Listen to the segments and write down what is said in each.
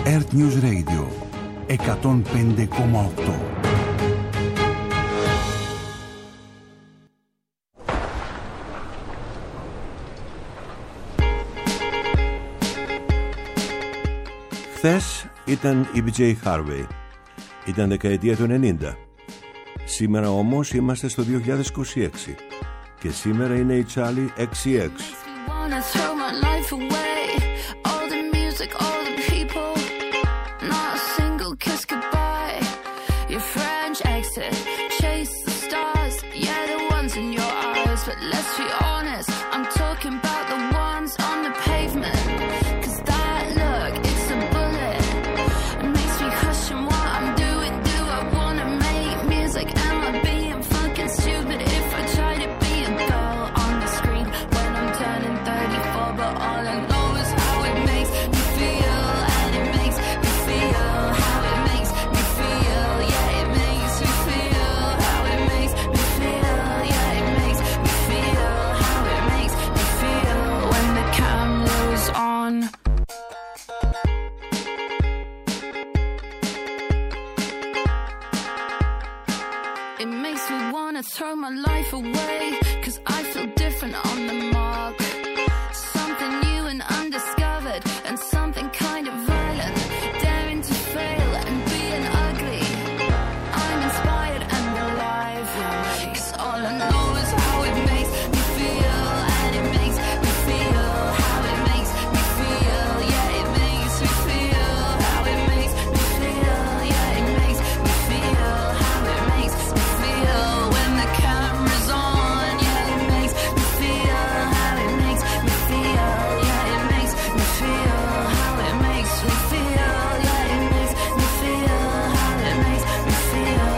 Earth News Radio 105,8. Χθες ήταν η BJ Harvey. Ήταν δεκαετία του 90. Σήμερα όμως είμαστε στο 2026. Και σήμερα είναι η Charli XCX. Throw my life away, 'cause I feel different on the mark. Something new and undiscovered, and something kind of violent. Daring to fail and being ugly. I'm inspired and alive, 'cause all I know is how it makes me feel. And it makes me feel how it makes me feel. Yeah, it makes me feel how it makes me feel. Yeah, it makes me feel how it makes me feel. When the camera's on, yeah, it makes me feel how it makes me feel. Yeah, it makes me feel how it makes me feel. Yeah, it makes me feel how it makes me feel.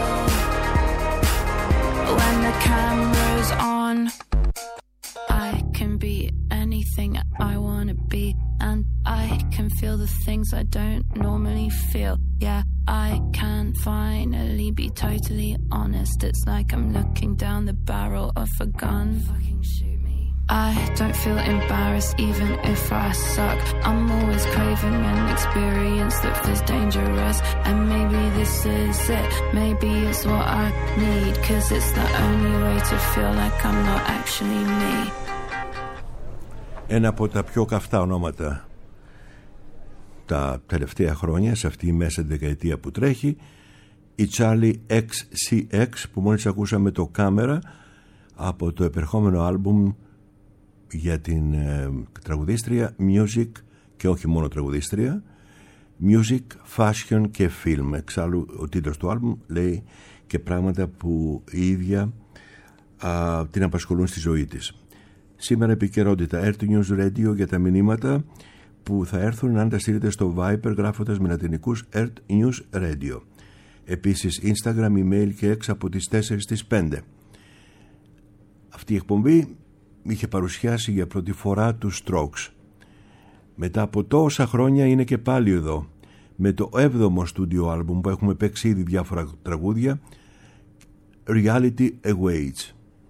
When the camera's on, I can be anything I wanna be, and I can feel the things I don't normally feel. Yeah, I can finally be totally honest. It's like I'm looking down the barrel of a gun. Fucking shoot me. I don't feel embarrassed even if I suck. I'm always craving an experience that feels dangerous. And maybe this is it. Maybe it's what I need, 'cause it's the only way to feel like I'm not actually me. Ένα από τα πιο καυτά ονόματα τα τελευταία χρόνια, σε αυτή η μέσα δεκαετία που τρέχει, η Charli XCX, που μόλις ακούσαμε το κάμερα από το επερχόμενο άλμπουμ για την τραγουδίστρια Music, και όχι μόνο τραγουδίστρια, Music, Fashion και Film. Εξάλλου ο τίτλος του άλμπουμ λέει και πράγματα που η ίδια την απασχολούν στη ζωή της. Σήμερα επικαιρότητα Earth News Radio για τα μηνύματα που θα έρθουν αν τα στείλετε στο Viber γράφοντας με λατινικούς Earth News Radio. Επίσης Instagram, email και X από τις 4 στις 5. Αυτή η εκπομπή είχε παρουσιάσει για πρώτη φορά τους Strokes. Μετά από τόσα χρόνια είναι και πάλι εδώ με το 7ο στούντιο άλμπουμ που έχουμε παίξει ήδη διάφορα τραγούδια, Reality Awaits.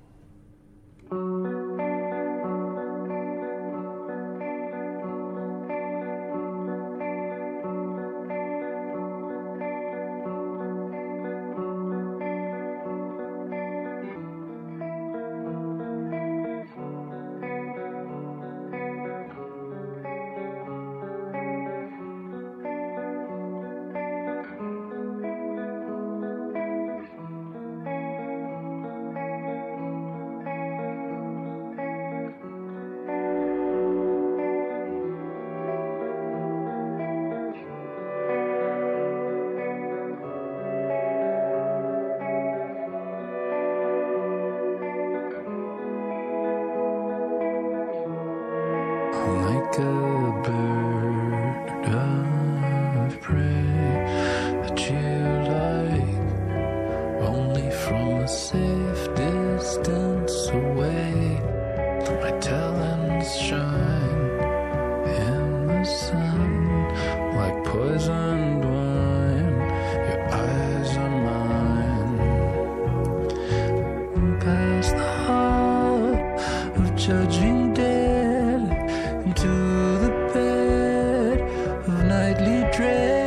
Like a bird of prey that you like, only from a safe distance away. My talons shine in the sun like poisoned wine. Your eyes are mine. Past the heart of judging dead, into the bed of nightly dread.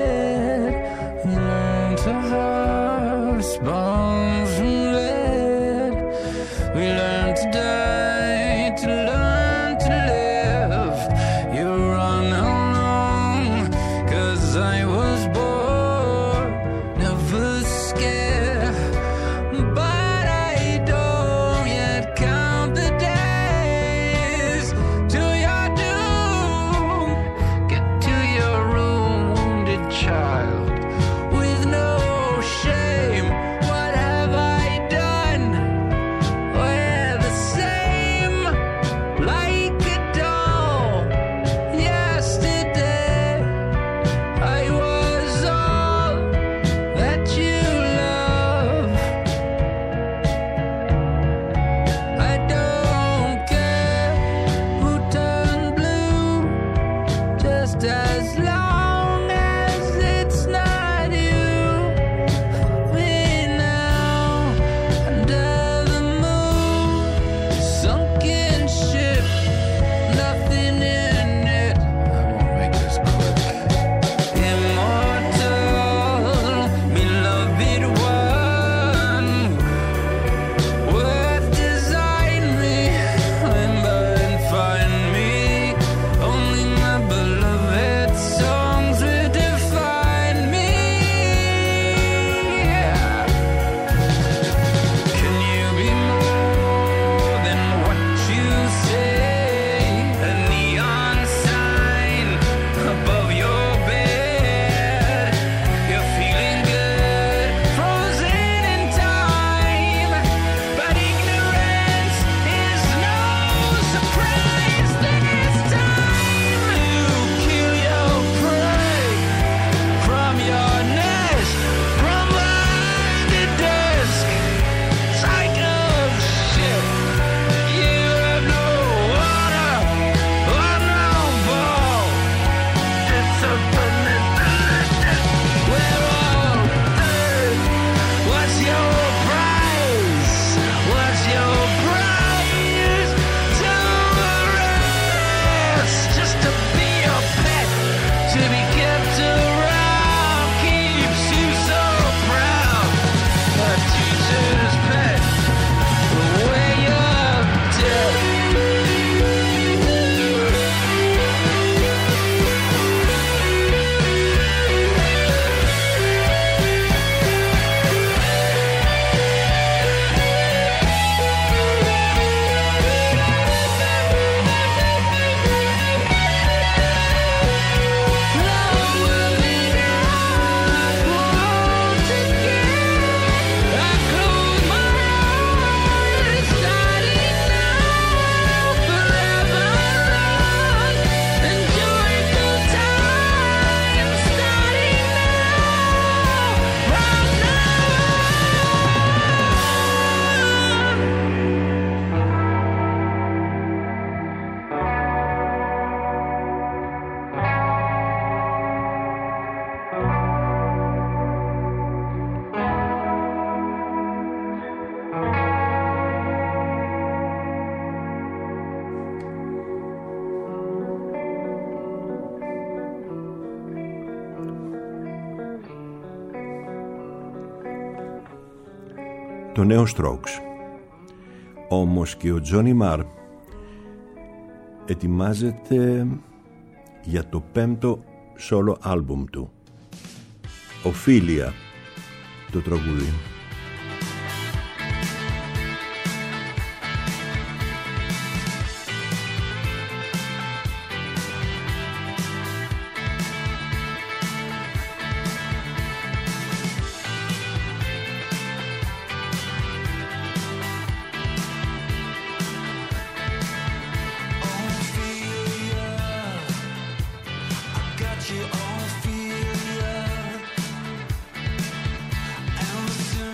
as long as it's not you. Me now under the moon, sunken ship, nothing in it. I won't make this quick. Immortal, beloved one, worth design me, remember and find me. Only my beloved songs will define me. Can you be more than what you say? A neon sign above your bed. You're feeling good, frozen in time. But ignorance is no surprise. This time you kill your prey from your nest, from behind the desk. Psycho shit, you have no water or no ball. It's a we're all third. What's your price? What's your price? To arrest, just to be a pet, to be kept around, keeps you so proud. A teacher's pet, the way of death. Το νέο Strokes. Όμως και ο Τζόνι Μαρ ετοιμάζεται για το 5ο solo άλμπουμ του. Ophelia, το τραγούδι. Got you, Ophelia. And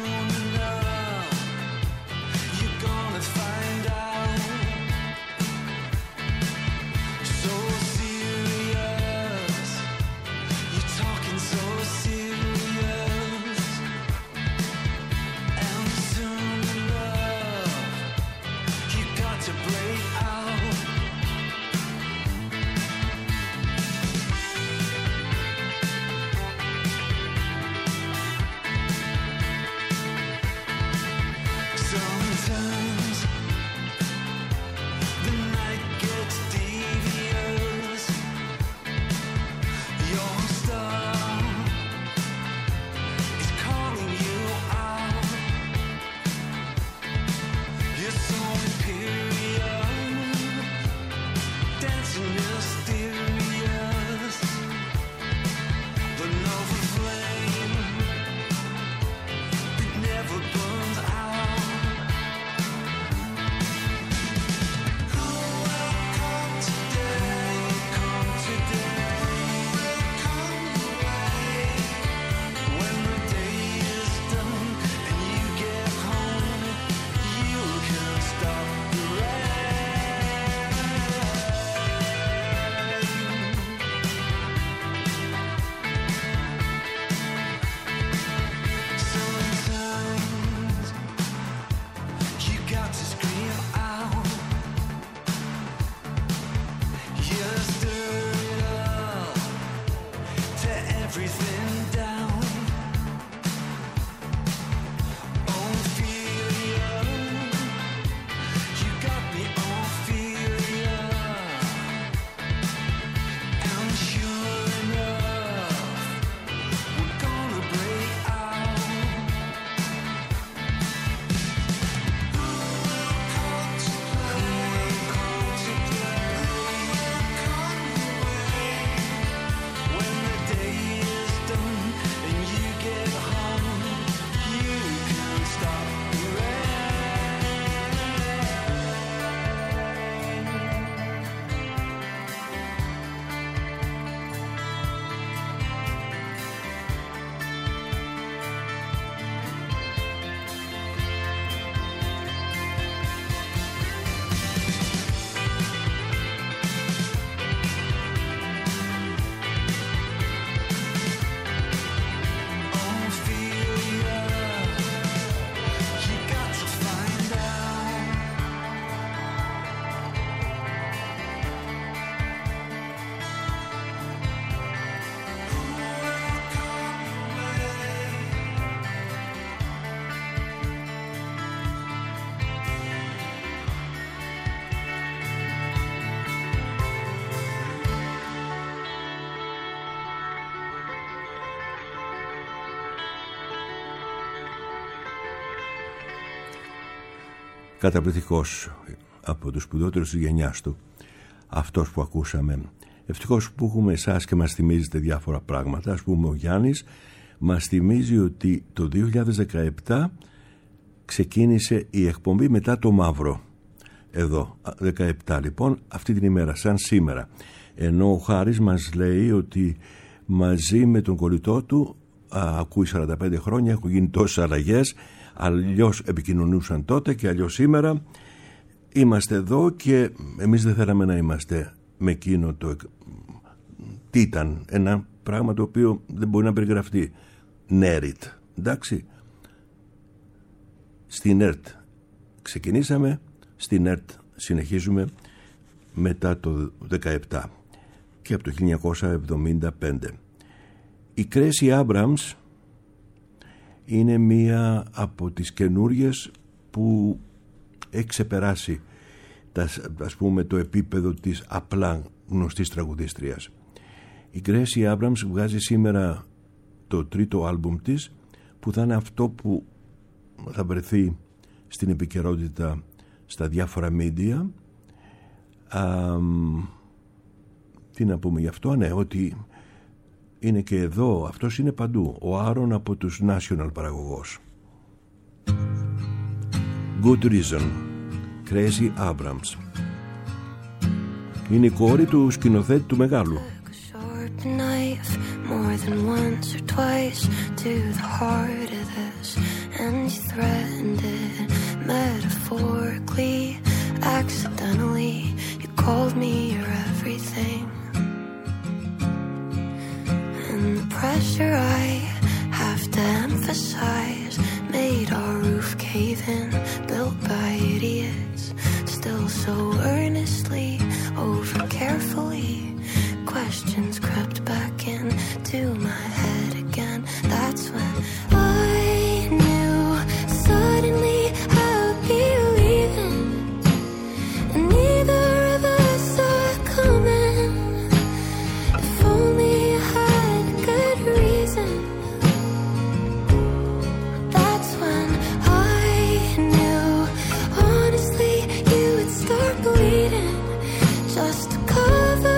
Καταπληκτικός, από τους σπουδότερους της γενιάς του, αυτός που ακούσαμε. Ευτυχώς που έχουμε εσάς και μας θυμίζετε διάφορα πράγματα. Ας πούμε, ο Γιάννης μας θυμίζει ότι το 2017 ξεκίνησε η εκπομπή μετά το Μαύρο. Εδώ, 17 λοιπόν, αυτή την ημέρα, σαν σήμερα. Ενώ ο Χάρης μας λέει ότι μαζί με τον κολλητό του, ακούει 45 χρόνια, έχουν γίνει τόσες αλλαγές, αλλιώς επικοινωνούσαν τότε και αλλιώς σήμερα. Είμαστε εδώ και εμείς δεν θέλαμε να είμαστε με εκείνο το... Τι ήταν, ένα πράγμα το οποίο δεν μπορεί να περιγραφτεί. Νέριτ, εντάξει. Στην ΕΡΤ ξεκινήσαμε, στην ΕΡΤ συνεχίζουμε μετά το 17 και από το 1975. Η Κρέσι Άμπραμς είναι μία από τις καινούριες που έχει ξεπεράσει ας πούμε το επίπεδο της απλά γνωστής τραγουδίστριας. Η Κρέσι Άμπραμς βγάζει σήμερα το τρίτο άλμπουμ της, που θα είναι αυτό που θα βρεθεί στην επικαιρότητα στα διάφορα media. Τι να πούμε γι' αυτό? Ναι, ότι είναι και εδώ, αυτός είναι παντού, ο Άρον από τους National παραγωγός. Good Reason, Κρέσι Άμπραμς. Είναι η κόρη του σκηνοθέτη του μεγάλου. Knife more than once or twice to the heart of this, and you threatened it metaphorically, accidentally. You called me your everything, and the pressure I have to emphasize made our roof cave in, built by idiots, still so earnestly, over carefully. Questions crept back into my head again. That's when I knew suddenly I'd be leaving, and neither of us saw it coming. If only I had a good reason. That's when I knew, honestly, you would start bleeding just to cover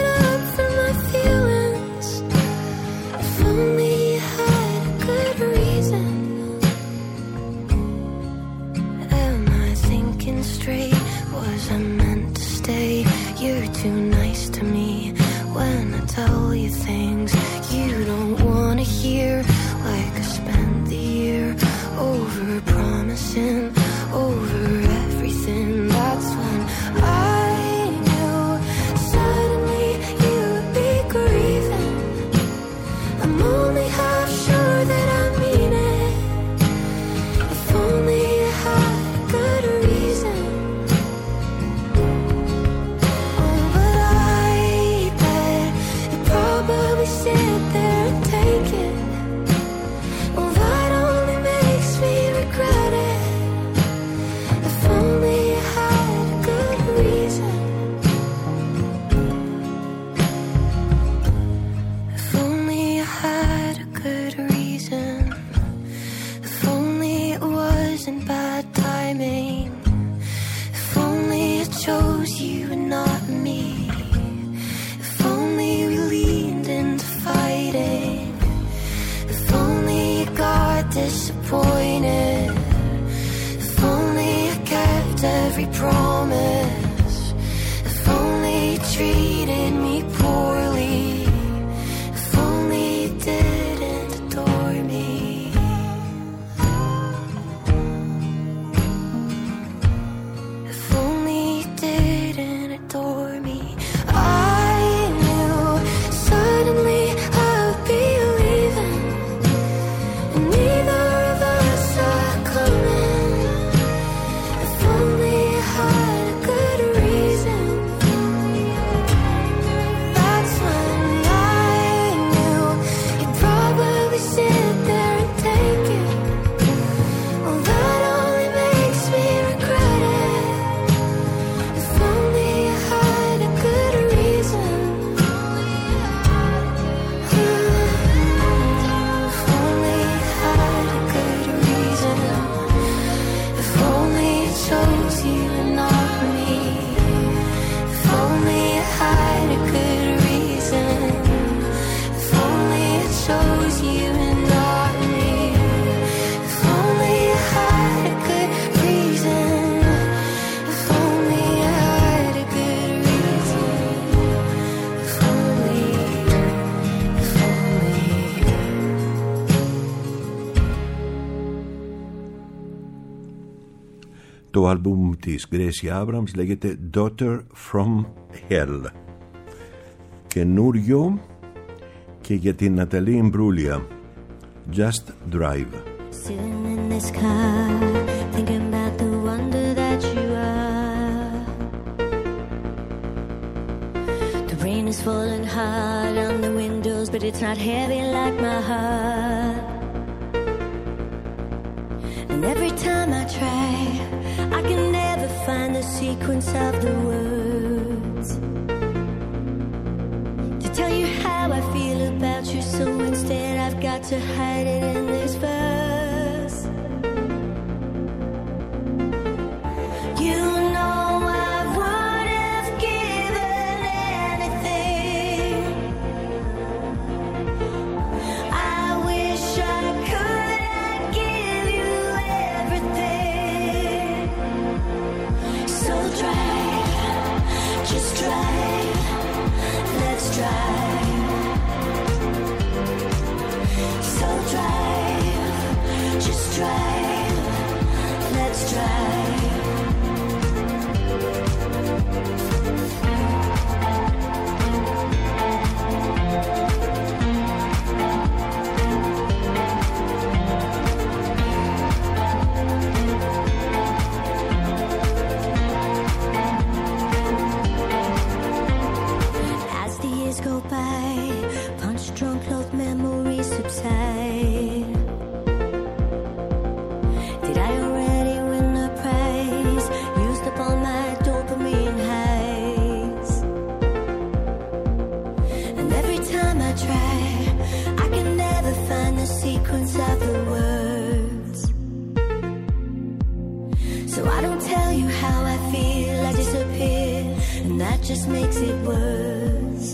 too nice to me when I tell you things you don't want to hear, like I spent the year over promising, over everything. That's when I knew suddenly you would be grieving. I'm only half sure that I mean it. If only I had a good reason. Sit there and take it. Well, that only makes me regret it. If only I had a good reason. If only I had a good reason. If only it wasn't bad timing. If only I chose you and not me. If only we leaned into fighting. If only you got disappointed. If only I kept every promise. If only you treated me poorly. If only you didn't adore me. If only you didn't adore me. I knew suddenly neither of us are coming. If only I had Το άλμπουμ της Gracie Abrams λέγεται Daughter from Hell. Καινούριο και για την Ναταλή Ιμπρούλια, Just Drive. Sitting in this car, thinking about the wonder that you are. The rain is falling hard on the windows, but it's not heavy like my heart. And every time I try, I can never find the sequence of the words to tell you how I feel about you, so instead I've got to hide it in this verse. You know I would have given anything. I wish I could give you everything. So drive, just drive, let's drive. So drive, just drive, let's drive. As the years go by, punch-drunk clothed memories subside. Did I already win the prize? Used up all my dopamine highs. And every time I try, I can never find the sequence of the words. So I don't tell you how I feel, I disappear, and that just makes it worse.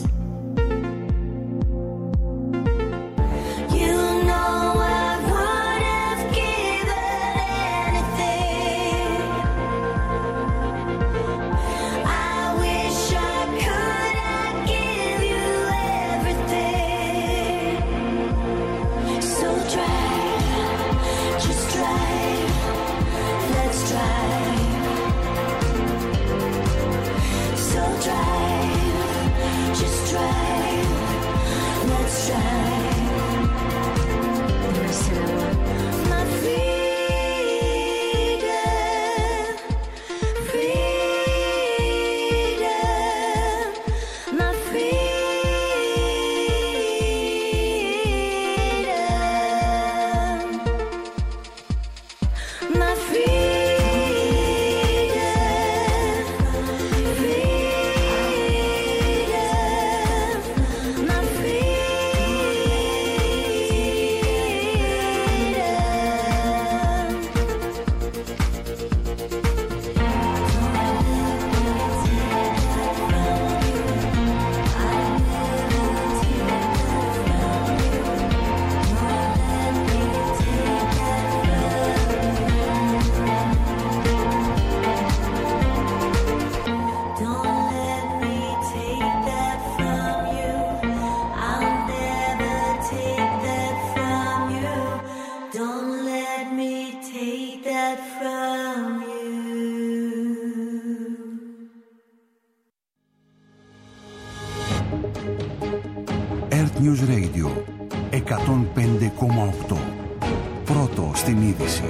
You know I would have given anything. I wish I could give you everything. So drive, just drive, let's drive. So drive, just drive, let's drive. My freedom, freedom, my freedom, my freedom, freedom, my Don't let me take that from you. I'll never take that from you. Don't let me take that from you. Earth News Radio 105,8. Πρώτο στην είδηση.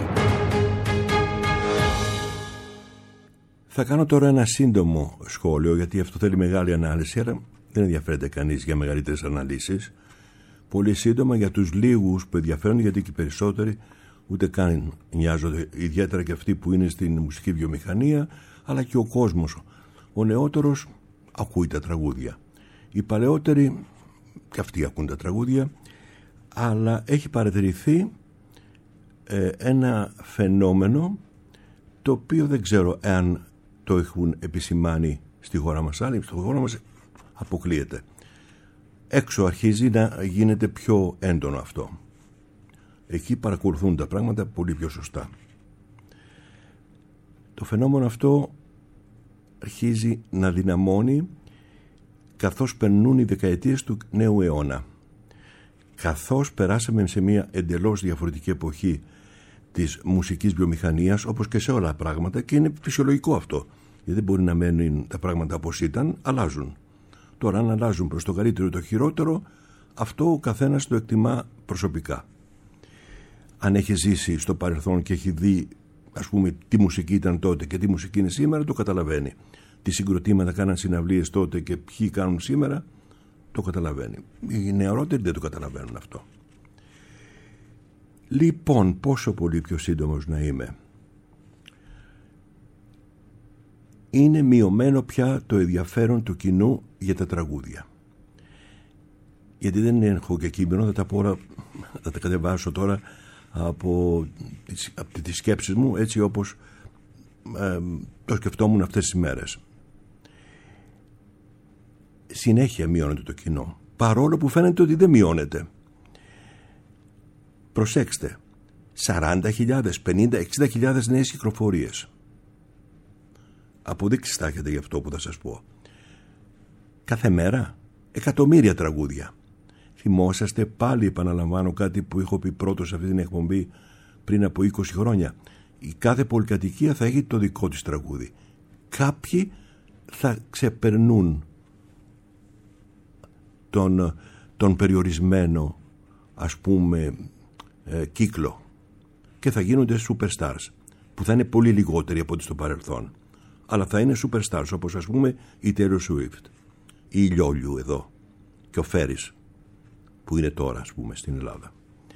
Θα κάνω τώρα ένα σύντομο σχόλιο, γιατί αυτό θέλει μεγάλη ανάλυση, αλλά δεν ενδιαφέρεται κανείς για μεγαλύτερες αναλύσεις. Πολύ σύντομα για τους λίγους που ενδιαφέρονται, γιατί και οι περισσότεροι ούτε καν νοιάζονται, ιδιαίτερα και αυτοί που είναι στην μουσική βιομηχανία, αλλά και ο κόσμος. Ο νεότερος ακούει τα τραγούδια. Οι παλαιότεροι και αυτοί ακούν τα τραγούδια, αλλά έχει παρατηρηθεί ένα φαινόμενο το οποίο δεν ξέρω εάν το έχουν επισημάνει στη χώρα μας άλλοι. Στη χώρα μας αποκλείεται. Έξω αρχίζει να γίνεται πιο έντονο αυτό. Εκεί παρακολουθούν τα πράγματα πολύ πιο σωστά. Το φαινόμενο αυτό αρχίζει να δυναμώνει καθώς περνούν οι δεκαετίες του νέου αιώνα. Καθώς περάσαμε σε μια εντελώς διαφορετική εποχή της μουσικής βιομηχανίας, όπως και σε όλα πράγματα, και είναι φυσιολογικό αυτό, γιατί δεν μπορεί να μένουν τα πράγματα όπως ήταν, αλλάζουν. Τώρα αν αλλάζουν προς το καλύτερο ή το χειρότερο, αυτό ο καθένας το εκτιμά προσωπικά. Αν έχει ζήσει στο παρελθόν και έχει δει, ας πούμε, τι μουσική ήταν τότε και τι μουσική είναι σήμερα, το καταλαβαίνει. Τι συγκροτήματα κάναν συναυλίες τότε και ποιοι κάνουν σήμερα, το καταλαβαίνει. Οι νεαρότεροι δεν το καταλαβαίνουν αυτό. Λοιπόν, πόσο πολύ πιο σύντομος να είμαι. Είναι μειωμένο πια το ενδιαφέρον του κοινού για τα τραγούδια. Γιατί δεν έχω και κείμενο, θα τα πω όλα, θα τα κατεβάσω τώρα από τις σκέψεις μου, έτσι όπως το σκεφτόμουν αυτές τις μέρες. Συνέχεια μειώνεται το κοινό, παρόλο που φαίνεται ότι δεν μειώνεται. Προσέξτε, 40.000, 50.000, 60.000 νέες κυκλοφορίες. Αποδείξεις θα έχετε γι' αυτό που θα σας πω. Κάθε μέρα εκατομμύρια τραγούδια. Θυμόσαστε, πάλι επαναλαμβάνω κάτι που έχω πει πρώτο σε αυτή την εκπομπή πριν από 20 χρόνια. Η κάθε πολυκατοικία θα έχει το δικό της τραγούδι. Κάποιοι θα ξεπερνούν τον περιορισμένο, ας πούμε, κύκλο και θα γίνονται superstars, που θα είναι πολύ λιγότεροι από ό,τι στο παρελθόν, αλλά θα είναι superstars, όπως ας πούμε η Taylor Swift ή η Λιόλιου εδώ και ο Φέρις που είναι τώρα, ας πούμε, στην Ελλάδα.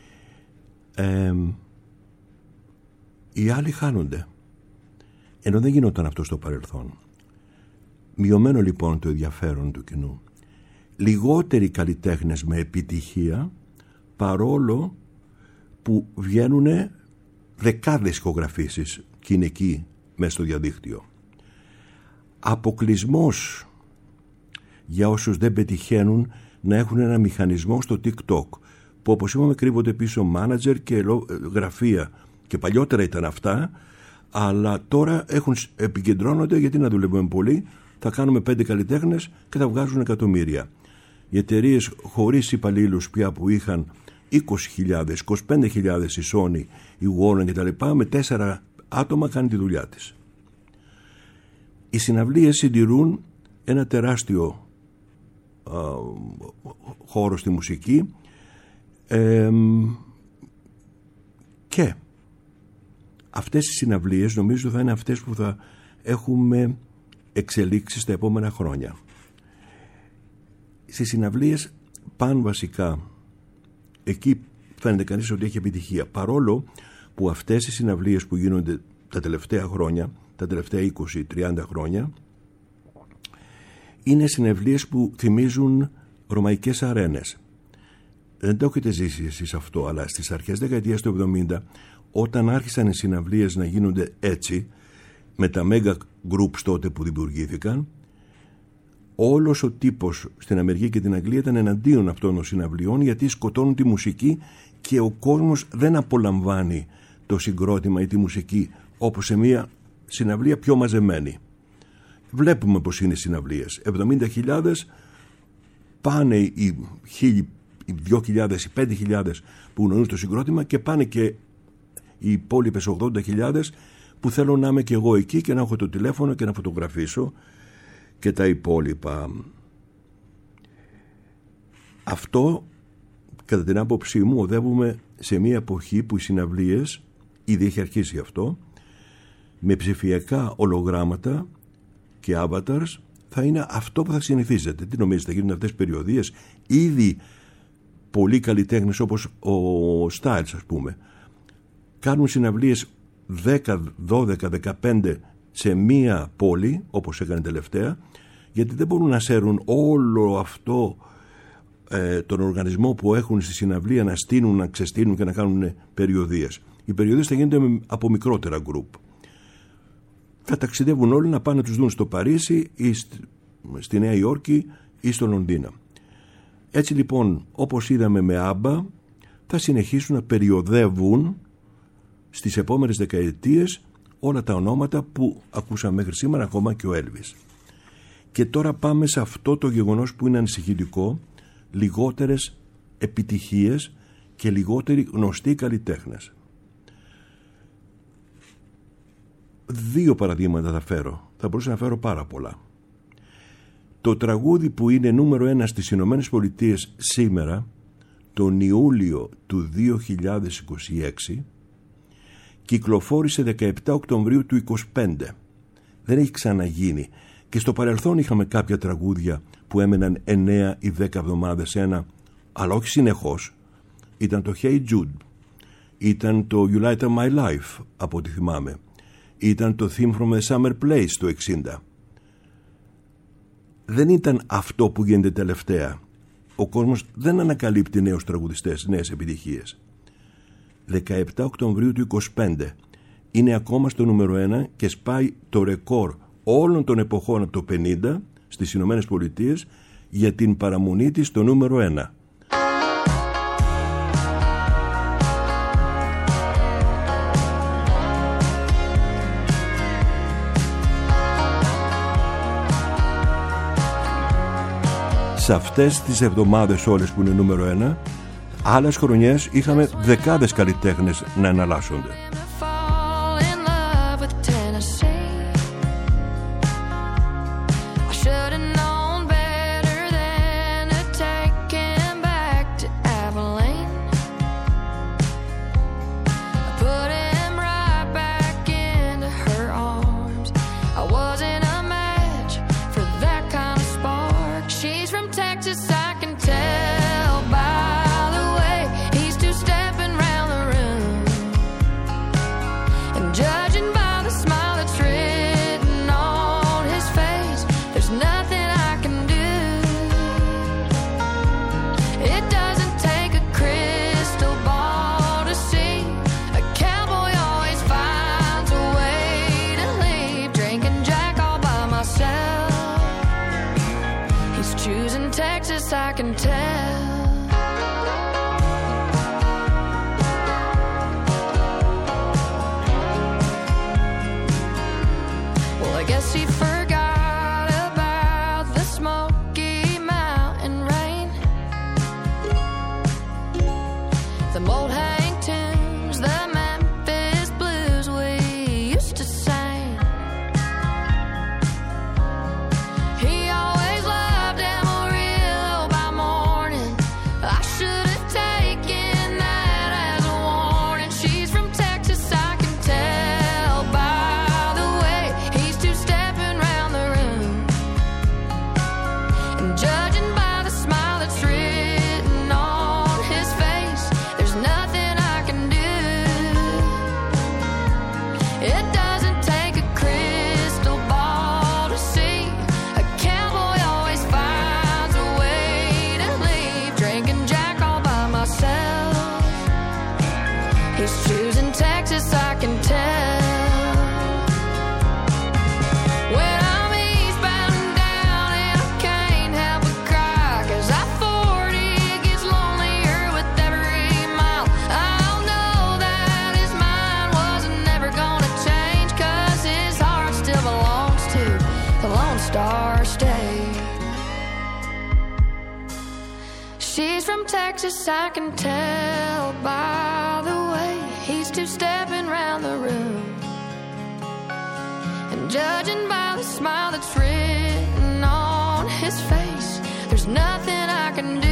Οι άλλοι χάνονται, ενώ δεν γινόταν αυτό στο παρελθόν. Μειωμένο λοιπόν το ενδιαφέρον του κοινού. Λιγότεροι καλλιτέχνες με επιτυχία, παρόλο που βγαίνουν δεκάδες ηχογραφήσεις και είναι εκεί μέσα στο διαδίκτυο. Αποκλεισμός για όσους δεν πετυχαίνουν να έχουν ένα μηχανισμό στο TikTok, που όπως είπαμε κρύβονται πίσω μάνατζερ και γραφεία, και παλιότερα ήταν αυτά, αλλά τώρα επικεντρώνονται, γιατί να δουλεύουμε πολύ, θα κάνουμε 5 καλλιτέχνες και θα βγάζουν εκατομμύρια. Οι εταιρείες χωρίς υπαλλήλους πια που είχαν 20.000, 25.000 η Sony, η Warner κτλ, με 4 άτομα κάνει τη δουλειά της. Οι συναυλίες συντηρούν ένα τεράστιο χώρο στη μουσική, και αυτές οι συναυλίες νομίζω θα είναι αυτές που θα έχουμε εξελίξει στα επόμενα χρόνια. Στις συναυλίες πάνε βασικά, εκεί φαίνεται κανείς ότι έχει επιτυχία, παρόλο που αυτές οι συναυλίες που γίνονται τα τελευταία χρόνια, τα τελευταία 20-30 χρόνια, είναι συναυλίες που θυμίζουν ρωμαϊκές αρένες. Δεν το έχετε ζήσει εσείς αυτό, αλλά στις αρχές δεκαετίας του 70, όταν άρχισαν οι συναυλίες να γίνονται έτσι, με τα mega groups τότε που δημιουργήθηκαν, όλος ο τύπος στην Αμερική και την Αγγλία ήταν εναντίον αυτών των συναυλιών, γιατί σκοτώνουν τη μουσική και ο κόσμος δεν απολαμβάνει το συγκρότημα ή τη μουσική όπως σε μια συναυλία πιο μαζεμένη. Βλέπουμε πως είναι οι συναυλίες. 70.000 πάνε οι 1.000, οι 2.000, οι 5.000 που γνωρίζουν το συγκρότημα, και πάνε και οι υπόλοιπες 80.000 που θέλω να είμαι και εγώ εκεί και να έχω το τηλέφωνο και να φωτογραφίσω και τα υπόλοιπα. Αυτό, κατά την άποψή μου, οδεύουμε σε μια εποχή που οι συναυλίες, ήδη έχει αρχίσει αυτό, με ψηφιακά ολογράμματα και avatars, θα είναι αυτό που θα συνηθίζετε. Τι νομίζετε, θα γίνουν αυτές τις περιοδίες? Ήδη πολλοί καλλιτέχνες όπως ο Styles, ας πούμε, κάνουν συναυλίες 10, 12, 15 σε μία πόλη, όπως έκανε τελευταία, γιατί δεν μπορούν να σέρουν όλο αυτό τον οργανισμό που έχουν στη συναυλία, να στείλουν, να ξεστείνουν και να κάνουν περιοδίες. Οι περιοδίες θα γίνονται από μικρότερα γκρουπ. Θα ταξιδεύουν όλοι να πάνε να τους δουν στο Παρίσι ή στη Νέα Υόρκη ή στο Λονδίνο. Έτσι λοιπόν, όπως είδαμε με ABBA, θα συνεχίσουν να περιοδεύουν στις επόμενες δεκαετίες όλα τα ονόματα που ακούσαμε μέχρι σήμερα, ακόμα και ο Έλβις. Και τώρα πάμε σε αυτό το γεγονός που είναι ανησυχητικό: λιγότερες επιτυχίες και λιγότεροι γνωστοί καλλιτέχνες. 2 παραδείγματα θα φέρω. Θα μπορούσα να φέρω πάρα πολλά. Το τραγούδι που είναι νούμερο 1 στις Ηνωμένες Πολιτείες σήμερα, τον Ιούλιο του 2026, κυκλοφόρησε 17 Οκτωβρίου του 25. Δεν έχει ξαναγίνει. Και στο παρελθόν είχαμε κάποια τραγούδια που έμεναν 9 ή 10 εβδομάδες ένα, αλλά όχι συνεχώς. Ήταν το Hey Jude, ήταν το You Light Up My Life, από ό,τι θυμάμαι, ήταν το Theme from the Summer Place το 60. Δεν ήταν αυτό που γίνεται τελευταία. Ο κόσμος δεν ανακαλύπτει νέους τραγουδιστές, νέες επιτυχίες. 17 Οκτωβρίου του 25 είναι ακόμα στο νούμερο 1 και σπάει το ρεκόρ όλων των εποχών από το 50 στις Ηνωμένες Πολιτείες για την παραμονή της στο νούμερο 1. Σε αυτές τις εβδομάδες όλες που είναι νούμερο 1, άλλες χρονιές είχαμε δεκάδες καλλιτέχνες να εναλλάσσονται. I can tell by the way he's two-stepping round the room, and judging by the smile that's written on his face, there's nothing I can do.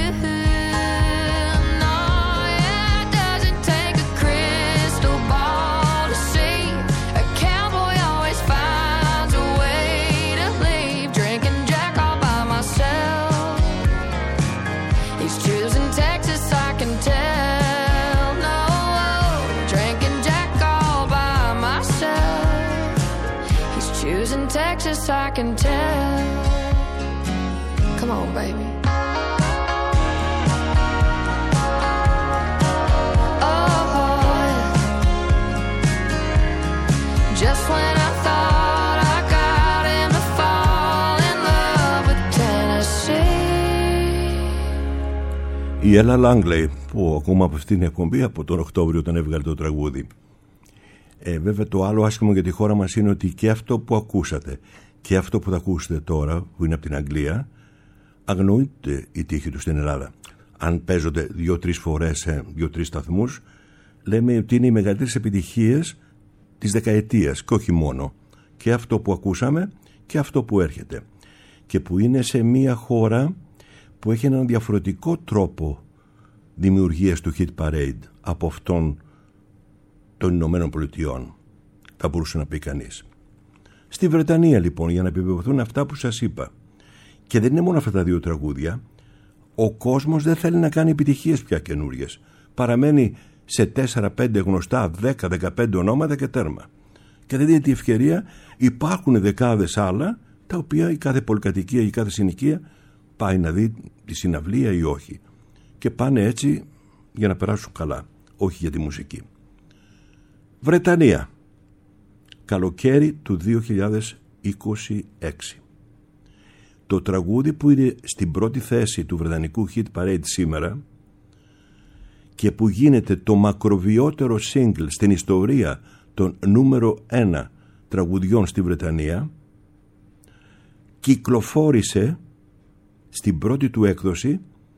Texas, I can tell. Come on, baby. Oh, just when I thought I got him to fall in love with Tennessee. Η Ella Langley, που ακούμε από αυτήν την εκπομπή από τον Οκτώβριο όταν έβγαλε το τραγούδι. Βέβαια το άλλο άσχημο για τη χώρα μας είναι ότι και αυτό που ακούσατε και αυτό που θα ακούσετε τώρα, που είναι από την Αγγλία, αγνοείται η τύχη του στην Ελλάδα. Αν παίζονται 2-3 φορές σε 2-3 σταθμούς, λέμε ότι είναι οι μεγαλύτερες επιτυχίες της δεκαετίας και όχι μόνο, και αυτό που ακούσαμε και αυτό που έρχεται, και που είναι σε μια χώρα που έχει έναν διαφορετικό τρόπο δημιουργίας του Hit Parade από αυτόν των Ηνωμένων Πολιτειών, θα μπορούσε να πει κανείς. Στη Βρετανία λοιπόν, για να επιβεβαιωθούν αυτά που σας είπα, και δεν είναι μόνο αυτά τα δύο τραγούδια, ο κόσμος δεν θέλει να κάνει επιτυχίες πια καινούριες. Παραμένει σε 4-5 γνωστά, 10-15 ονόματα και τέρμα. Και δεν δίνεται η ευκαιρία, υπάρχουν δεκάδες άλλα, τα οποία η κάθε πολυκατοικία ή η κάθε συνοικία πάει να δει τη συναυλία ή όχι. Και πάνε έτσι για να περάσουν καλά, όχι για τη μουσική. Βρετανία, καλοκαίρι του 2026. Το τραγούδι που είναι στην πρώτη θέση του βρετανικού Hit Parade σήμερα και που γίνεται το μακροβιότερο single στην ιστορία των νούμερο 1 τραγουδιών στη Βρετανία, κυκλοφόρησε στην πρώτη του έκδοση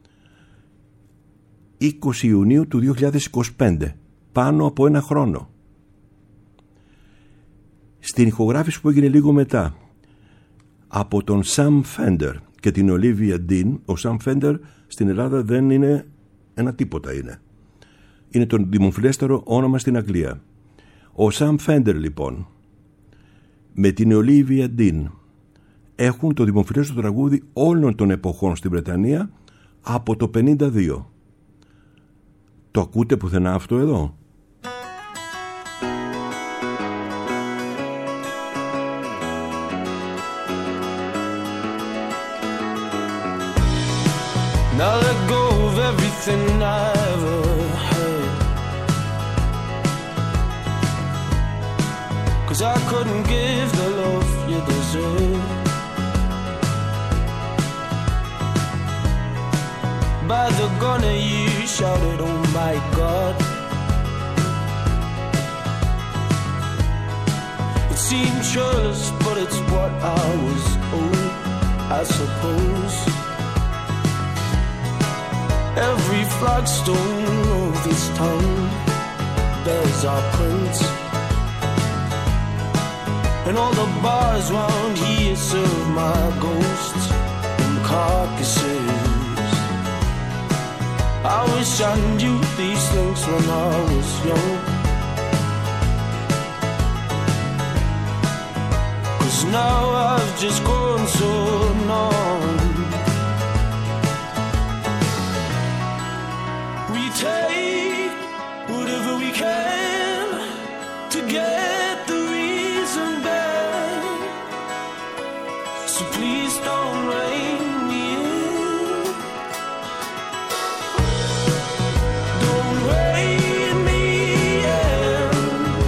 20 Ιουνίου του 2025, πάνω από ένα χρόνο. Στην ηχογράφηση που έγινε λίγο μετά από τον Sam Fender και την Olivia Dean, ο Sam Fender στην Ελλάδα δεν είναι ένα τίποτα, είναι το δημοφιλέστερο όνομα στην Αγγλία. Ο Sam Fender λοιπόν με την Olivia Dean έχουν το δημοφιλέστερο τραγούδι όλων των εποχών στην Βρετανία από το 52. Το ακούτε πουθενά αυτό εδώ? Now let go of everything I ever heard, 'cause I couldn't give the love you deserve. By the gunner you shouted, oh my God. It seemed churlish, but it's what I was owed, I suppose. Every flagstone of this town bears our prints, and all the bars round here serve my ghosts and carcasses. I wish I knew these things when I was young, 'cause now I've just grown so numb. Take whatever we can to get the reason back, so please don't rein me in. Don't rein me in.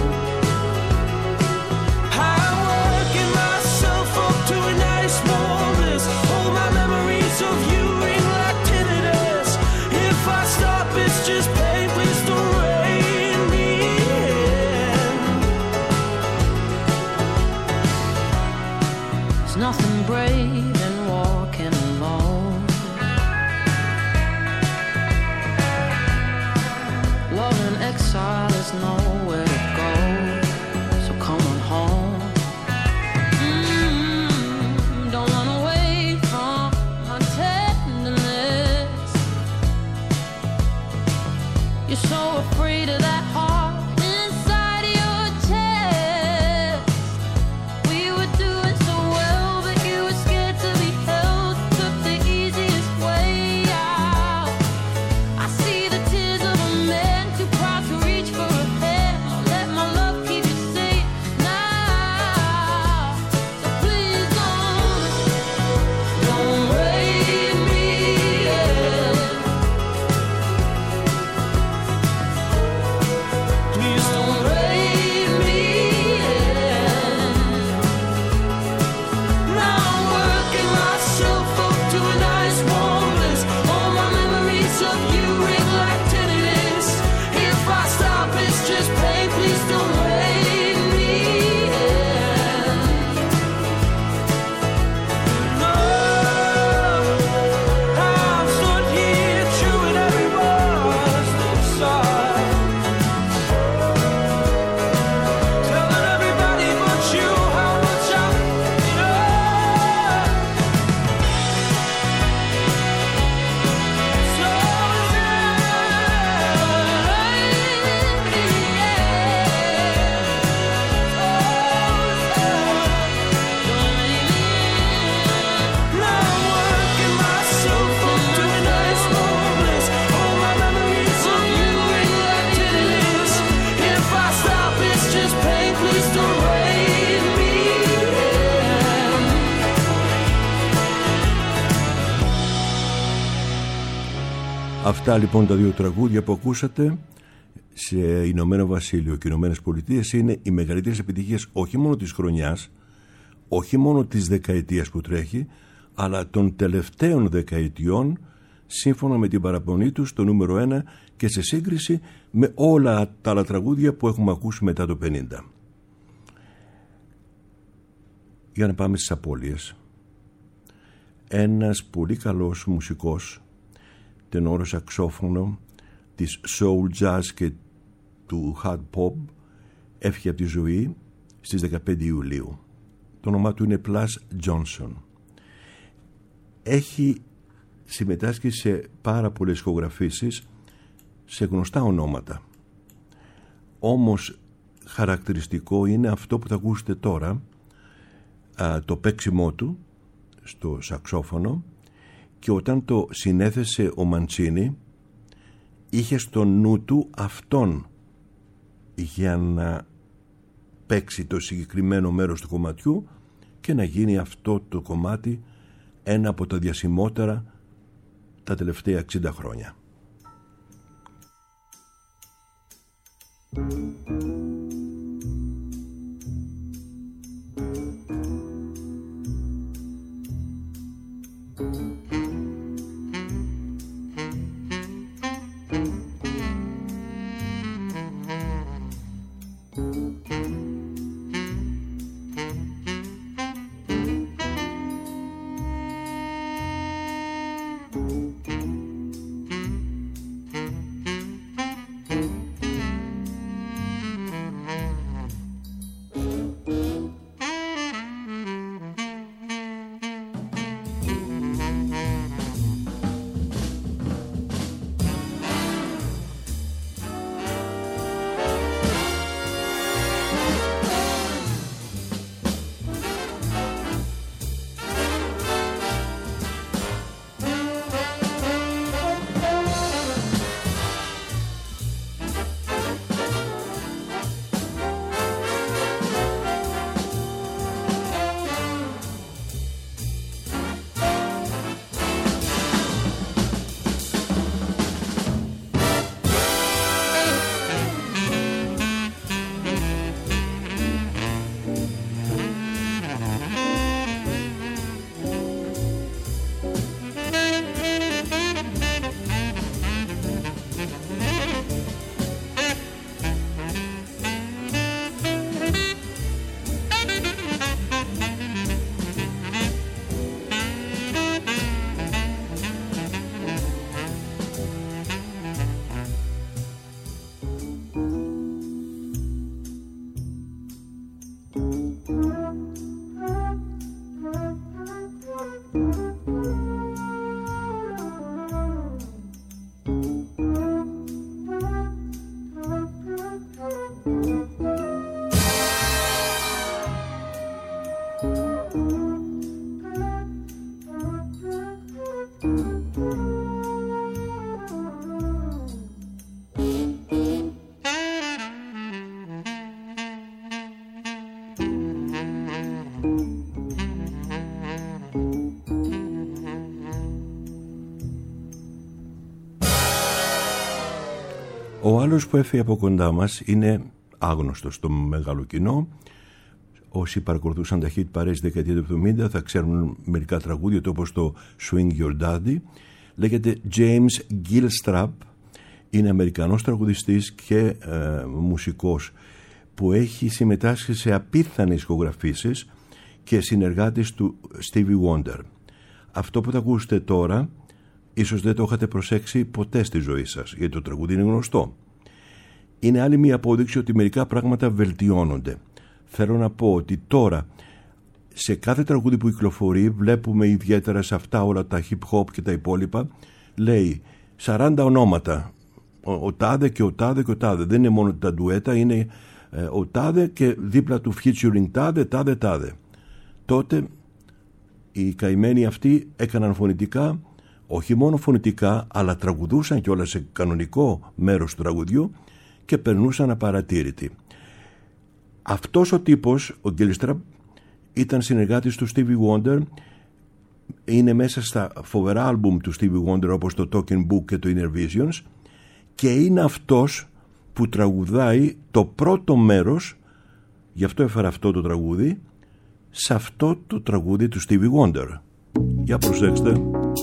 I'm working myself up to a nice warm bliss. All my memories of you ring like tinnitus. If I stop, it's just pain. Please don't rein me in. There's nothing brave in walking alone. Love in exile is nowhere to go, so come on home. Don't run away from my tenderness. You're so afraid of that heart inside your chest. We were doing so well, but you were scared to be held. Took the easiest way out. I see the tears of a man too proud to reach for a hand. Let my love keep you safe now. So please don't rein me in. Αυτά λοιπόν τα δύο τραγούδια που ακούσατε σε Ηνωμένο Βασίλειο και Ηνωμένες Πολιτείες είναι οι μεγαλύτερες επιτυχίες όχι μόνο της χρονιάς, όχι μόνο της δεκαετίας που τρέχει, αλλά των τελευταίων δεκαετιών, σύμφωνα με την παραπονή τους, το νούμερο 1 και σε σύγκριση με όλα τα άλλα τραγούδια που έχουμε ακούσει μετά το 50. Για να πάμε στις απώλειες. Ένας πολύ καλός μουσικός, τενόρο σαξόφωνο της soul jazz και του hard pop, έφυγε από τη ζωή στις 15 Ιουλίου. Το όνομά του είναι Plas Johnson. Έχει συμμετάσχει σε πάρα πολλές ηχογραφήσεις σε γνωστά ονόματα. Όμως χαρακτηριστικό είναι αυτό που θα ακούσετε τώρα, το παίξιμό του στο σαξόφωνο, και όταν το συνέθεσε ο Μαντσίνι είχε στο νου του αυτόν για να παίξει το συγκεκριμένο μέρος του κομματιού και να γίνει αυτό το κομμάτι ένα από τα διασημότερα τα τελευταία 60 χρόνια. Ο άλλος που έφυγε από κοντά μας είναι άγνωστος στο μεγάλο κοινό. Όσοι παρακολουθούσαν τα hit παρέες δεκαετία του 70 θα ξέρουν μερικά τραγούδια του, όπως το Swing Your Daddy. Λέγεται James Gilstrap, είναι Αμερικανός τραγουδιστής και μουσικός που έχει συμμετάσχει σε απίθανες ηχογραφήσεις και συνεργάτης του Stevie Wonder. Αυτό που θα ακούσετε τώρα ίσως δεν το είχατε προσέξει ποτέ στη ζωή σας, γιατί το τραγούδι είναι γνωστό. Είναι άλλη μια απόδειξη ότι μερικά πράγματα βελτιώνονται. Θέλω να πω ότι τώρα σε κάθε τραγούδι που κυκλοφορεί, βλέπουμε ιδιαίτερα σε αυτά όλα τα hip hop και τα υπόλοιπα, λέει 40 ονόματα, ο τάδε και ο τάδε και ο τάδε. Δεν είναι μόνο τα ντουέτα, είναι ο τάδε και δίπλα του featuring τάδε, τάδε, τάδε. Τότε οι καημένοι αυτοί έκαναν φωνητικά, όχι μόνο φωνητικά, αλλά τραγουδούσαν και όλα σε κανονικό μέρος του τραγουδιού και περνούσαν απαρατήρητοι. Αυτός ο τύπος, ο Gilstrap, ήταν συνεργάτης του Stevie Wonder είναι μέσα στα φοβερά άλμπουμ του Stevie Wonder όπως το Talking Book και το Inner Visions, και είναι αυτός που τραγουδάει το πρώτο μέρος, γι' αυτό έφερα αυτό το τραγούδι, σε αυτό το τραγούδι του Stevie Wonder. Για προσέξτε.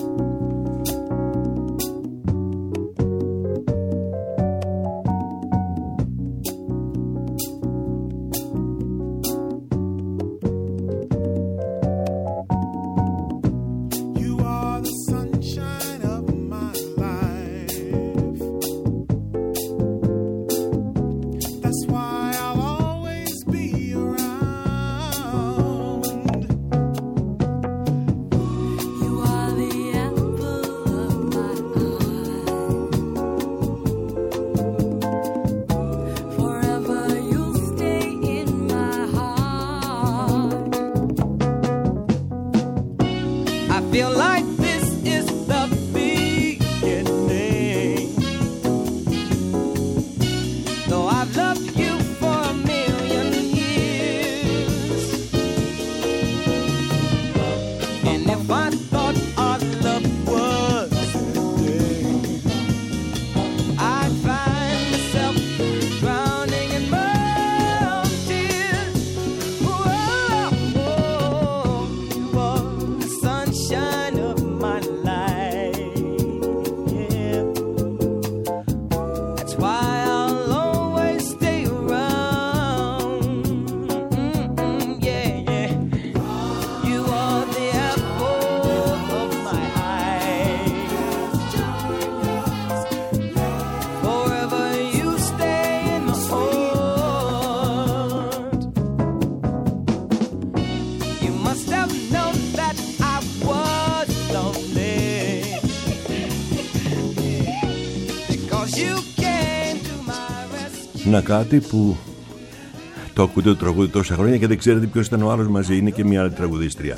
Να κάτι που το ακούτε το τραγούδι τόσα χρόνια και δεν ξέρετε ποιος ήταν ο άλλος μαζί, είναι και μια άλλη τραγουδίστρια.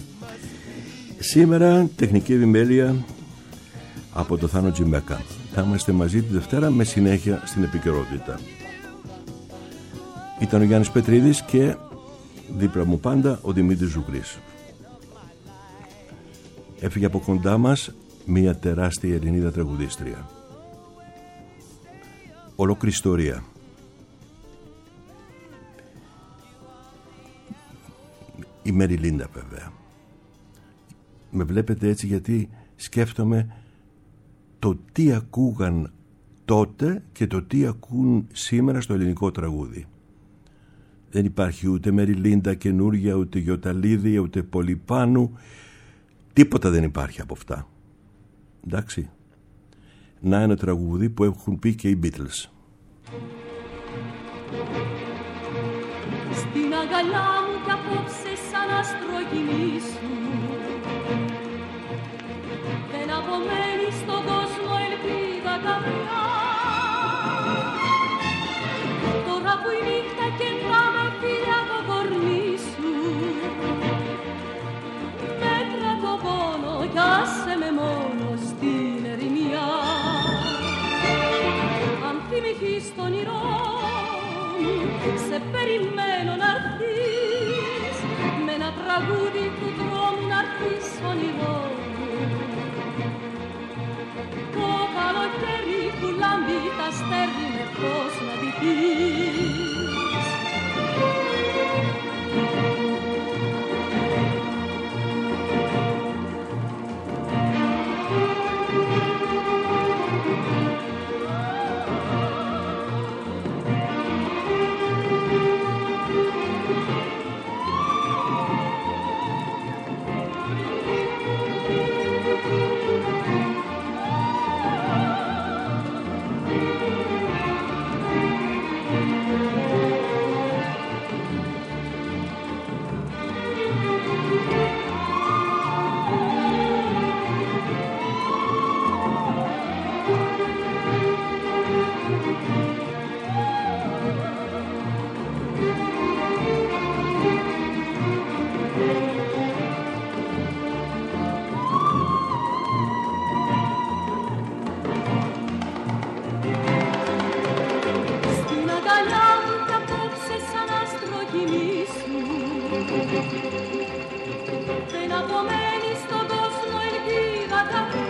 Σήμερα τεχνική επιμέλεια από το Θάνο Τζιμπέκα. Θα είμαστε μαζί τη Δευτέρα με συνέχεια στην επικαιρότητα. Ήταν ο Γιάννης Πετρίδης και δίπλα μου πάντα ο Δημήτρης Ζουκρής. Έφυγε από κοντά μας μια τεράστια Ελληνίδα τραγουδίστρια. Ολόκληρη ιστορία. Η Μέρι Λίντα βέβαια. Με βλέπετε έτσι γιατί σκέφτομαι το τι ακούγαν τότε και το τι ακούν σήμερα στο ελληνικό τραγούδι. Δεν υπάρχει ούτε Μέρι Λίντα καινούργια, ούτε Γιωταλίδη, ούτε Πολυπάνου. Τίποτα δεν υπάρχει από αυτά. Εντάξει. Να ένα τραγούδι που έχουν πει και οι Beatles. Στην αγκαλιά μου κι απόψε σαν άστρο κοιμήσου, δεν απομένει στον κόσμο ελπίδα καμιά. Τώρα που η νύχτα κεντράμε φίλια το κορμί σου, μέτρα το πόνο κι άσε με μόνο στην ερημιά. Αν θυμηθείς το όνειρό μου, σε περιμένω να'ρθείς, με ένα τραγούδι του δρόμου να'ρθείς όνειρό μου. Το καλοκαίρι που λάμπει τα στέρνει με φως να ντυθείς. capire